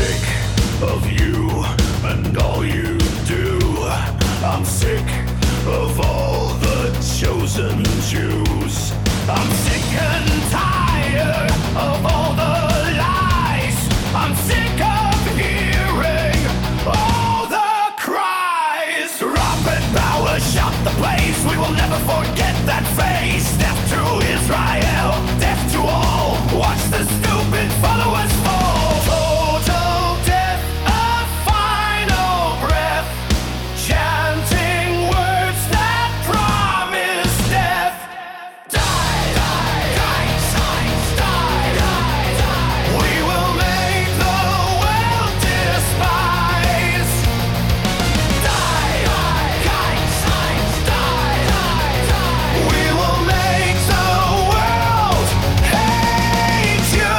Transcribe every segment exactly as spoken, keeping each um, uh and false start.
sick of you and all you do. I'm sick of all the chosen Jews. I'm sick and tired of all the lies. I'm sick of hearing all the cries. Robert Bauer shot the place. We will never forget that face. Death to Israel, death to all. Watch the stupid followers fall. Total death, a final breath, chanting words that promise death. Die, die, die, signs, die, die, die. We will make the world despise. Die, die, die, signs, die, die, die. We will make the world hate you.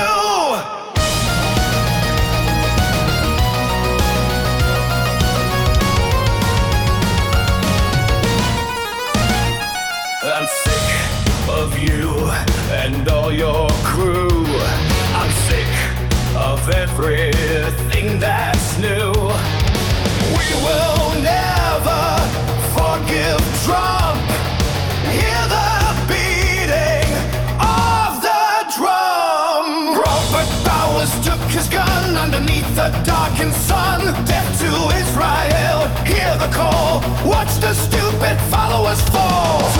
I'm sick of you and all your crew. I'm sick of everything that's new. We will never forgive Trump. Hear the beating of the drum. Robert Bowers took his gun underneath the darkened sun. Death to Israel, hear the call. Watch the stupid followers fall.